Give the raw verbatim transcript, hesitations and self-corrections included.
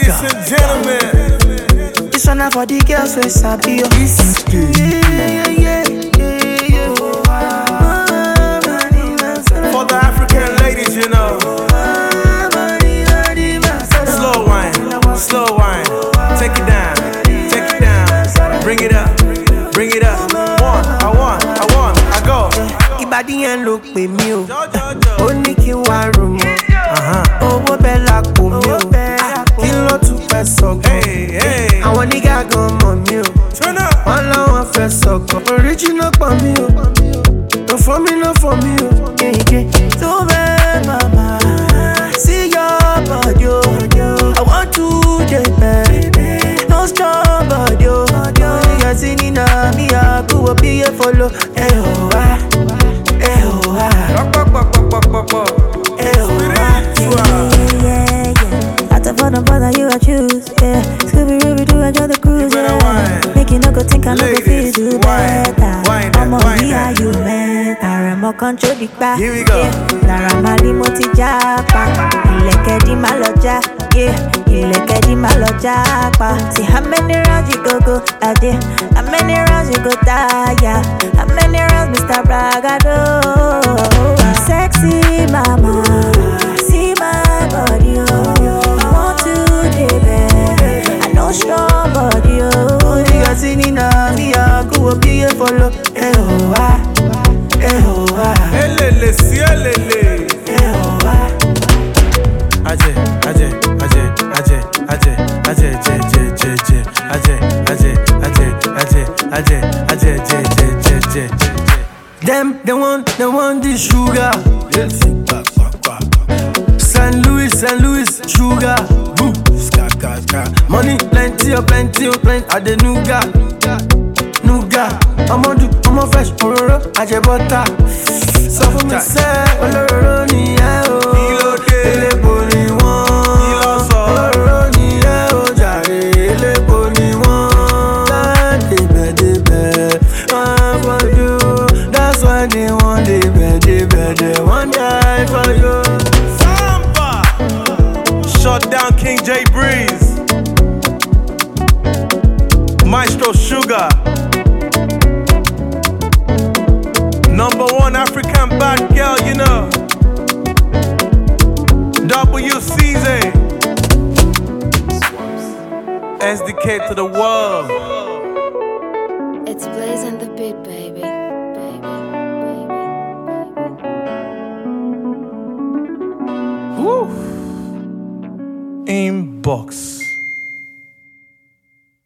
Ladies and gentlemen, this one for the girls with Sabi. Yeah, yeah, yeah, yeah, yeah. For the African ladies, you know. Slow wine, slow wine. Take it down, take it down. Bring it up, bring it up. One, I want, I want, I go. Ibadi and look with me. Only ki wa room. Owo bella po mi o. Kilo tu fẹ́ sọ̀kọ̀. Àwọn nigga gan mọ̀ mi o. Wọ́n láwọn fẹ́ sọ̀kọ̀. Original pa mi o. No for me, no for me o. Tó bẹ́ẹ̀ mama, see your body o. I want to dey bẹ́ẹ̀. No strong body o. Yíyá sí nínú mi àgùwò bí yẹ follow. Ẹ ò wá, ẹ ò wá. Pọ̀pọ̀pọ̀pọ̀pọ̀pọ̀. Ẹ ò wá. For brother, you I choose, yeah. Scooby Ruby do I got the cruise, yeah. Make you no go think I no go feel do better. I'm on here, you man. I remote control the back. Here we go. Nara mali moti japa. Ileke di maloja, yeah. Ileke di maloja pa. See how many rounds you go go, I did. How many rounds you go tire? How many rounds, Mister Bragado? Sexy mama, see my body, oh. Strong body, oh. Nigga singing na me a go be a follow. Eh oh ah, eh oh ah. Elele si elele. Eh oh ah. Aje, aje, aje, aje, aje, aje, je, je, je, je, aje, aje, aje, aje, aje, aje, je, je, je, je, je. Them, they want, they want the sugar. Saint Louis, Saint Louis, sugar. Boom. Money plenty, oh plenty, oh plenty. I the nougat, nougat. I'm on do, I'm on fresh, ororo, I just butter. So for me say, ororo ni eh oh, ele boni won. Ororo ni eh oh, jare ele boni won. Debe debe, I for you. That's why they want debe debe, they want die for you. Samba, shut down King J Breeze. Maestro Sugar, number one African bad girl, you know. W C Z, S D K to the world. It's Blaze and the beat, baby. Baby, baby, baby. Woo. Inbox.